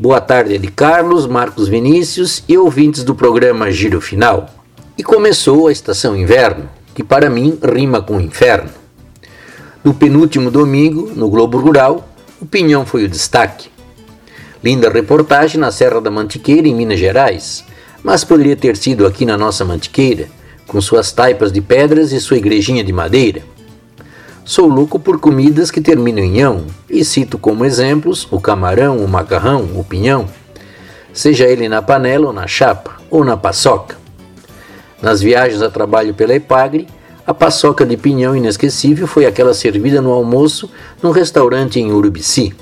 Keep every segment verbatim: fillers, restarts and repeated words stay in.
Boa tarde, Edi Carlos, Marcos Vinícius e ouvintes do programa Giro Final. E começou a estação inverno, que para mim rima com inferno. No penúltimo domingo, no Globo Rural, o Pinhão foi o destaque. Linda reportagem na Serra da Mantiqueira, em Minas Gerais, mas poderia ter sido aqui na nossa Mantiqueira, com suas taipas de pedras e sua igrejinha de madeira. Sou louco por comidas que terminam em ão, e cito como exemplos o camarão, o macarrão, o pinhão, seja ele na panela ou na chapa, ou na paçoca. Nas viagens a trabalho pela Epagre, a paçoca de pinhão inesquecível foi aquela servida no almoço num restaurante em Urubici.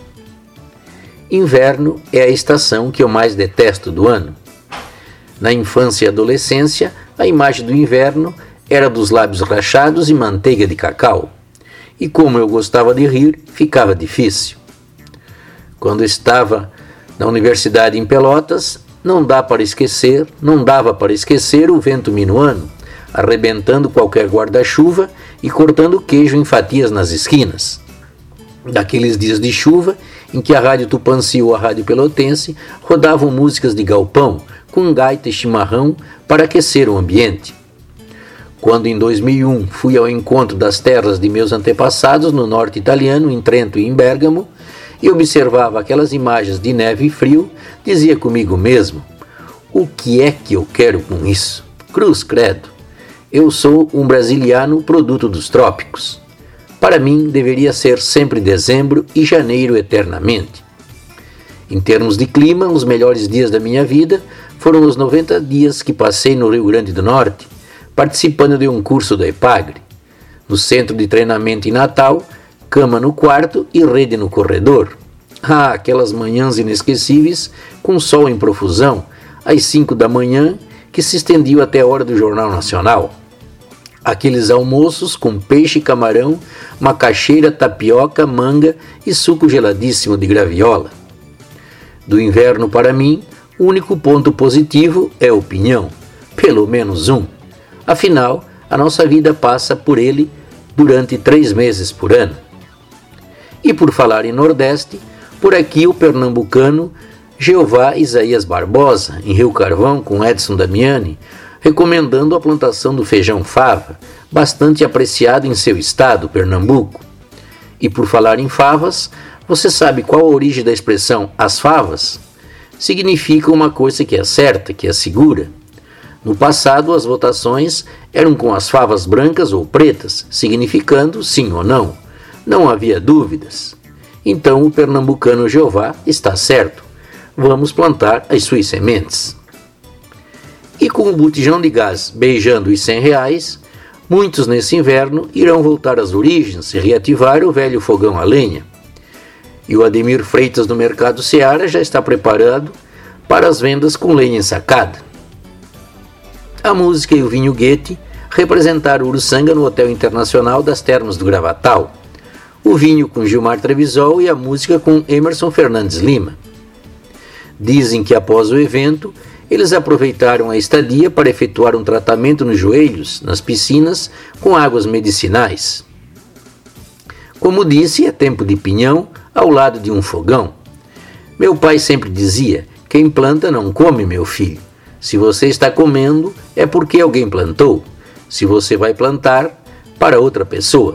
Inverno é a estação que eu mais detesto do ano. Na infância e adolescência, a imagem do inverno era dos lábios rachados e manteiga de cacau. E como eu gostava de rir, ficava difícil. Quando estava na universidade em Pelotas, não dá para esquecer, não dava para esquecer o vento minuano, arrebentando qualquer guarda-chuva e cortando queijo em fatias nas esquinas. Daqueles dias de chuva, em que a Rádio Tupanci ou a Rádio Pelotense rodavam músicas de galpão, com gaita e chimarrão para aquecer o ambiente. Quando em dois mil e um fui ao encontro das terras de meus antepassados no norte italiano, em Trento e em Bérgamo, e observava aquelas imagens de neve e frio, dizia comigo mesmo: o que é que eu quero com isso? Cruz credo! Eu sou um brasiliano produto dos trópicos. Para mim, deveria ser sempre dezembro e janeiro eternamente. Em termos de clima, os melhores dias da minha vida foram os noventa dias que passei no Rio Grande do Norte, participando de um curso da Epagre. No centro de treinamento em Natal, cama no quarto e rede no corredor. Ah, aquelas manhãs inesquecíveis, com sol em profusão, às cinco da manhã, que se estendiam até a hora do Jornal Nacional. Aqueles almoços com peixe e camarão, macaxeira, tapioca, manga e suco geladíssimo de graviola. Do inverno para mim, o único ponto positivo é o pinhão, pelo menos um. Afinal, a nossa vida passa por ele durante três meses por ano. E por falar em Nordeste, por aqui o pernambucano Jeová Isaías Barbosa, em Rio Carvão, com Edson Damiani, recomendando a plantação do feijão fava, bastante apreciado em seu estado, Pernambuco. E por falar em favas, você sabe qual a origem da expressão as favas? Significa uma coisa que é certa, que é segura. No passado, as votações eram com as favas brancas ou pretas, significando sim ou não. Não havia dúvidas. Então o pernambucano Jeová está certo. Vamos plantar as suas sementes. E com o botijão de gás beijando os cem reais, muitos nesse inverno irão voltar às origens e reativar o velho fogão a lenha. E o Ademir Freitas do Mercado Seara já está preparado para as vendas com lenha ensacada. A música e o vinho Goethe representaram Uruçanga no Hotel Internacional das Termas do Gravatal, o vinho com Gilmar Trevisol e a música com Emerson Fernandes Lima. Dizem que após o evento, eles aproveitaram a estadia para efetuar um tratamento nos joelhos, nas piscinas, com águas medicinais. Como disse, é tempo de pinhão ao lado de um fogão. Meu pai sempre dizia: quem planta não come, meu filho. Se você está comendo, é porque alguém plantou. Se você vai plantar, para outra pessoa.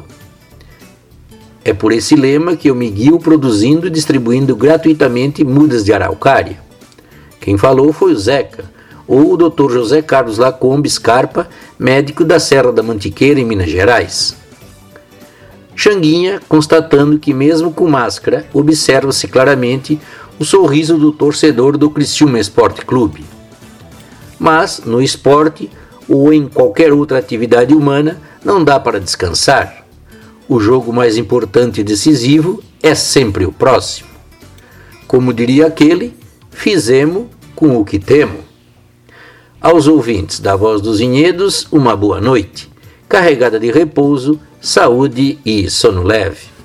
É por esse lema que eu me guio produzindo e distribuindo gratuitamente mudas de araucária. Quem falou foi o Zeca, ou o doutor José Carlos Lacombe Scarpa, médico da Serra da Mantiqueira, em Minas Gerais. Xanguinha, constatando que mesmo com máscara, observa-se claramente o sorriso do torcedor do Criciúma Esporte Clube. Mas, no esporte, ou em qualquer outra atividade humana, não dá para descansar. O jogo mais importante e decisivo é sempre o próximo. Como diria aquele, fizemo com o que temo. Aos ouvintes da Voz dos Vinhedos, uma boa noite, carregada de repouso, saúde e sono leve.